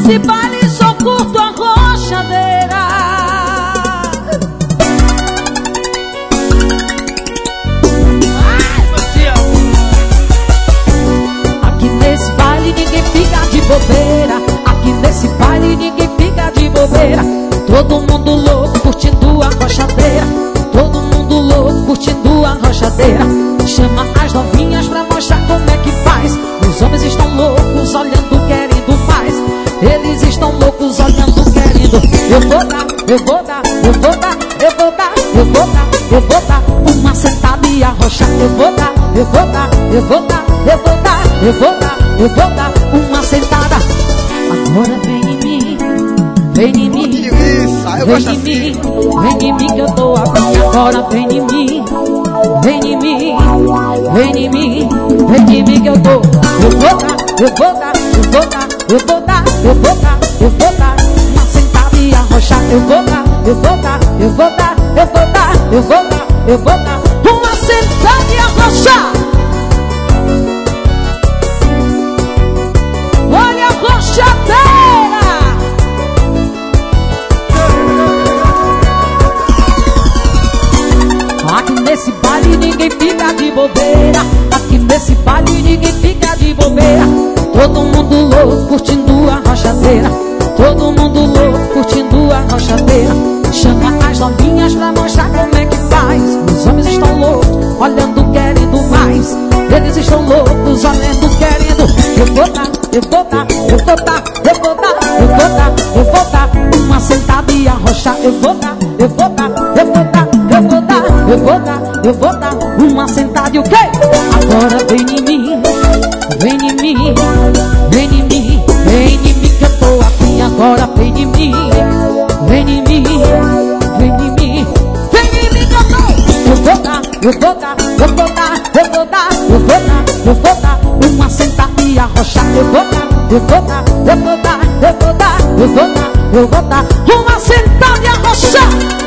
nesse baile só curto a rochadeira. Aqui nesse baile ninguém fica de bobeira. Aqui nesse baile ninguém fica de bobeira. Todo mundo louco curtindo a rochadeira. Todo mundo louco curtindo a rochadeira. Chama as novinhas pra mostrar como é que faz. Os homens estão loucos olhando, querendo mais. Eles estão loucos olhando, querendo. Eu vou dar, eu vou dar, eu vou dar, eu vou dar, eu vou dar, eu vou dar uma sentada e arrochar. Eu vou dar, eu vou dar, eu vou dar, eu vou dar, eu vou dar, eu vou dar uma sentada. Agora vem em mim, vem em mim, vem em mim, vem em mim que eu tô aqui. Agora vem em mim, vem em mim, vem em mim, vem em mim que eu tô. Eu vou dar, eu vou dar, eu vou dar, eu vou dar, eu vou dar, eu vou dar uma sentada e arrochar. Eu vou dar, eu vou dar, eu vou dar, eu vou dar, eu vou dar, eu vou dar uma sentada e arrochar. Olha a rochadeira. Aqui nesse baile ninguém fica de bobeira. Aqui nesse baile ninguém fica de bobeira. Todo mundo louco curtindo a rochadeira. Todo mundo louco curtindo a rochadeira. Chama as novinhas pra mostrar como é que faz. Os homens estão loucos olhando, querendo mais. Eles estão loucos olhando, querendo. Eu vou dar, eu vou dar, eu vou dar, eu vou dar, eu vou dar, eu vou dar uma sentada e arrochar. Eu vou dar, eu vou dar, eu vou dar, eu vou dar, eu vou dar, eu vou dar uma sentada e o quê? Agora vem em mim, vem em mim, vem em mim, vem em mim que eu tô aqui. Agora vem em mim, vem em mim, vem em mim, vem em mim que eu tô. Eu vou dar, eu vou dar, eu vou dar, eu vou dar, eu vou dar, eu vou dar uma sentada e arrochar. Eu vou dar, eu vou dar, eu vou dar, eu vou dar, eu vou dar, eu vou dar uma sentada e arrochar.